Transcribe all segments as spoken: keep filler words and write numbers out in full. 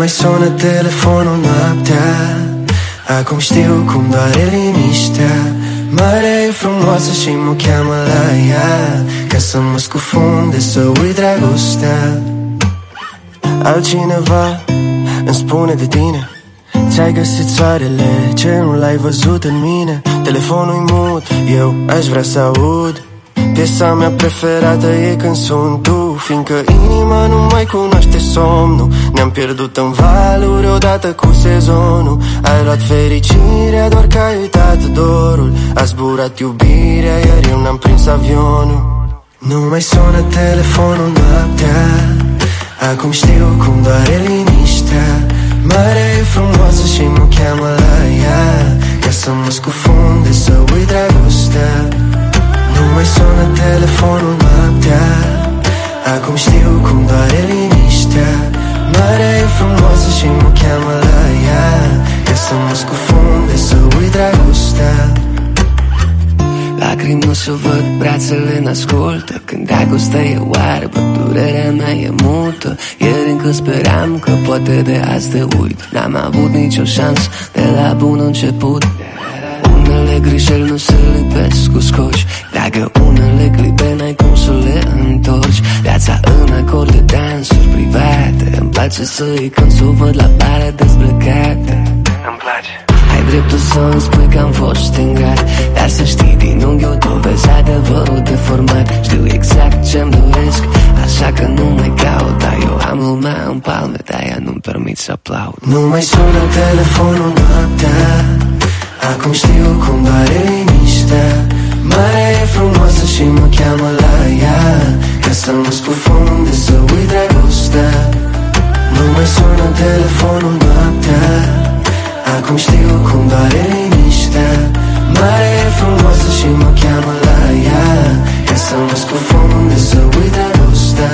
sună telefonul noaptea, acum știu cum doare liniștea. Marea e frumoasă și mă cheamă la ea, ca să mă scufunde, să uit dragostea. Altcineva îmi spune de tine, ți-ai găsit soarele, ce nu l-ai văzut în mine. Telefonul-i mut, eu aș vrea să aud. Piesa mea preferată e când sunt tu, fiindcă inima nu mai cunoaște somnul. Ne-am pierdut în valuri odată cu sezonul. Ai luat fericirea doar că ai uitat dorul. A zburat iubirea iar eu n-am prins avionul. Nu mai sună telefonul noaptea, acum știu cum doare liniștea. Marea e frumoasă și mă cheamă la ea, ca să mă scufunde, să uit dragostea. Nu mai sună telefonul noaptea, acum știu cum doare liniștea. Marea e frumoasă și mă cheamă la ea, ca să mă scufunde, să uit dragostea. Lacrimi nu se văd, brațele n-ascultă. Când dragostea e oarbă, durerea mea e multă. Ieri încă speram că poate de azi te uit. N-am avut nicio șansă de la bun început. Unele greșeli nu se lipesc cu scoci, dacă unele clipe n-ai cum să le întorci. Viața în acord de dansuri private, îmi place să iei când s-o văd la bare dezbrăcate. Îmi place. Ai dreptul să-mi spui că am fost ingrat, dar să știi din unghiul tău vezi adevărul deformat. Știu exact ce-mi doresc, așa că nu mai caut, dar eu am lumea în palme, de-aia nu-mi permit să aplaud. Nu mai sună telefonul noaptea, acum știu cum doare liniștea. Marea e frumoasă și mă cheamă la ea, ca să mă scufunde, să uit dragostea. Nu mai sună telefonul noaptea, acum știu cum doare liniștea. Marea e frumoasă și mă cheamă la ea, ca să mă scufunde, să uit dragostea.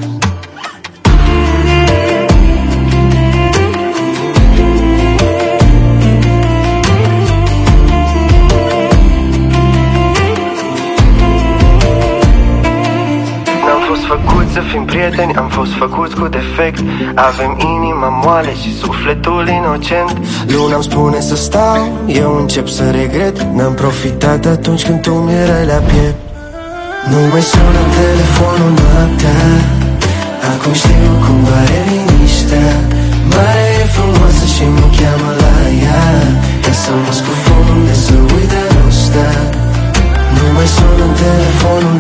Să fim prieteni, am fost făcuți cu defect. Avem inima moale și sufletul inocent. Luna îmi spune să stau, eu încep să regret. N-am profitat atunci când tu mi-erai la piept. Nu mai sună telefonul noaptea, acum știu cum doare liniștea. Marea e frumoasă și mă cheamă la ea, ca să mă scufunde, să uit dragostea. Nu mai sună telefonul